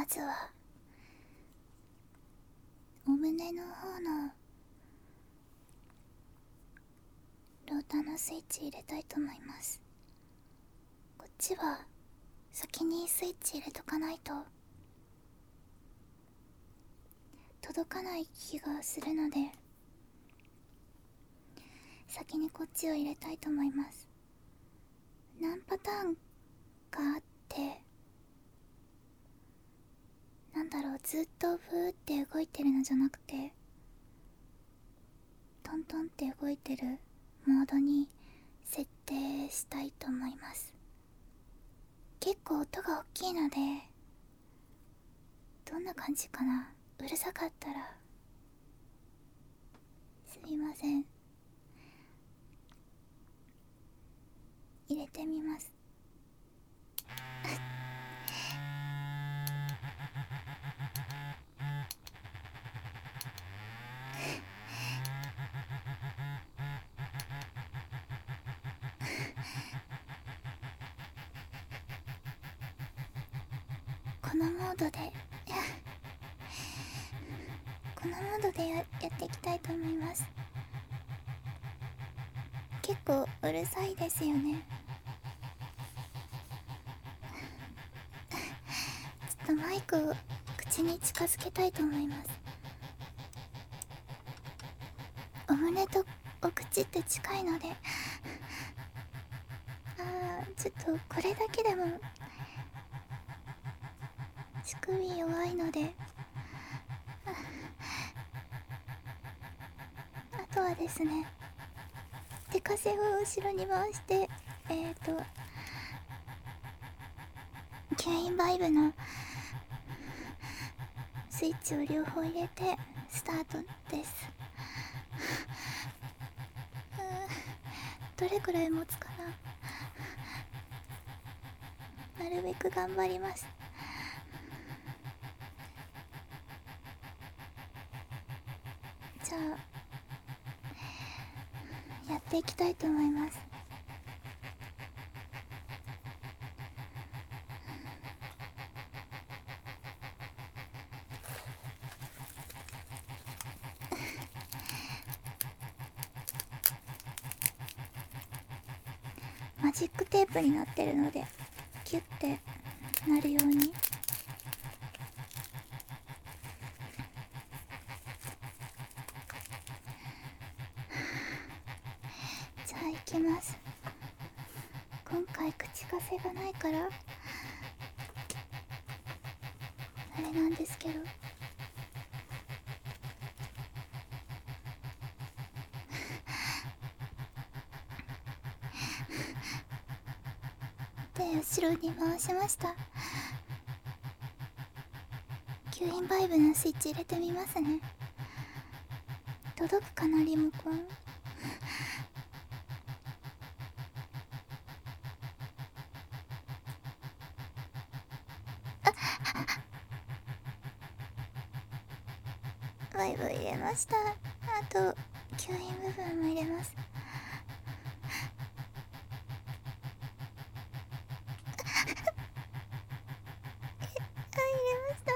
ずはお胸の方のローターのスイッチ入れたいと思います。こっちは先にスイッチ入れとかないと届かない気がするので、先にこっちを入れたいと思います。何パターンかあって、なんだろう、ずっとブーって動いてるのじゃなくて、トントンって動いてるモードに設定したいと思います。結構音が大きいので、どんな感じかな。うるさかったらすみません。入れてみます。このモードでやっていきたいと思います。結構うるさいですよね。ちょっとマイクを口に近づけたいと思います。お胸とお口って近いのでちょっとこれだけでも乳首弱いので、あとはですね、手風を後ろに回して吸引バイブのスイッチを両方入れてスタートです。どれくらい持つかな。なるべく頑張ります。じゃあやっていきたいと思います。マジックテープになってるのでキュッてなるように。じゃあ行きます。今回口癖がないからあれなんですけど、で後ろに回しました。吸引バイブのスイッチ入れてみますね。届くかな、リモコン。バイブ入れました。あと吸引部分も入れます。入れました。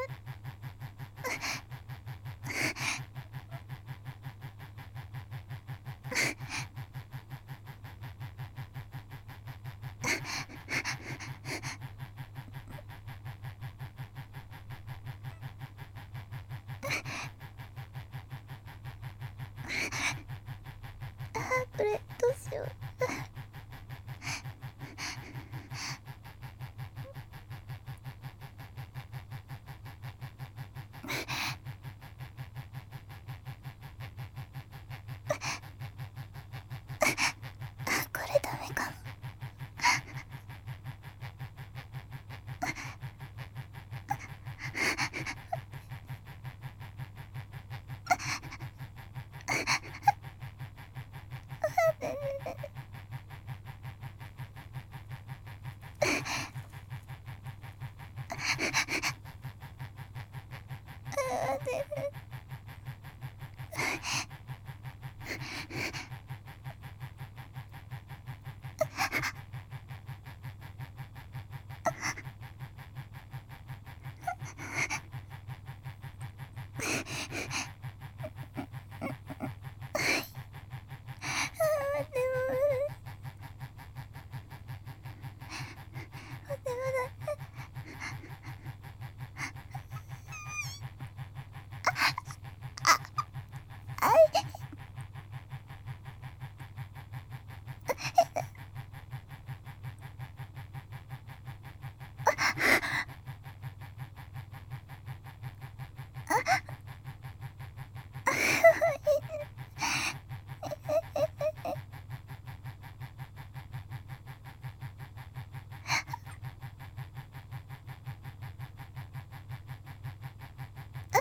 これどうしよう。これダメかも。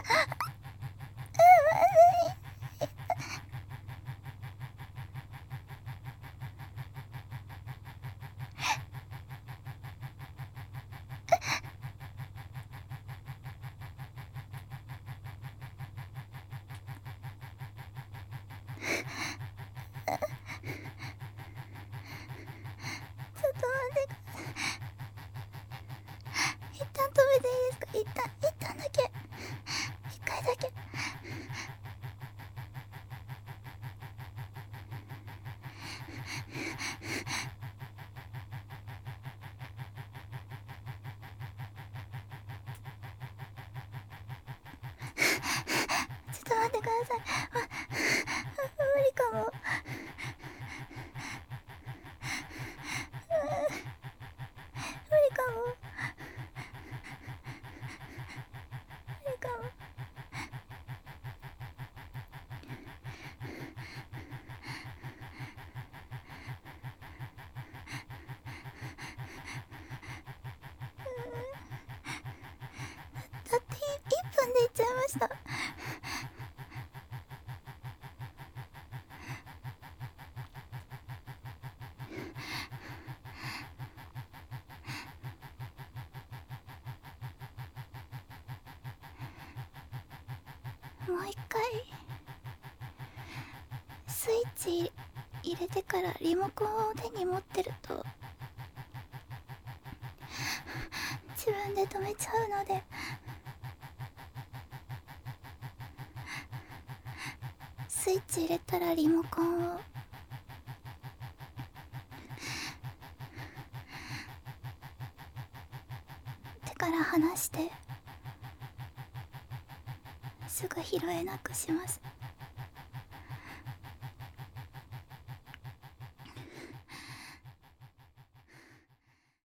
一旦止めていいですか？一旦だけ、一回だけ。ちょっと待ってください。無理かも。無理かも。無理かも。だって1分で行っちゃいました。もう一回スイッチ入れてからリモコンを手に持ってると自分で止めちゃうので、スイッチ入れたらリモコンを手から離してすぐ拾えなくします。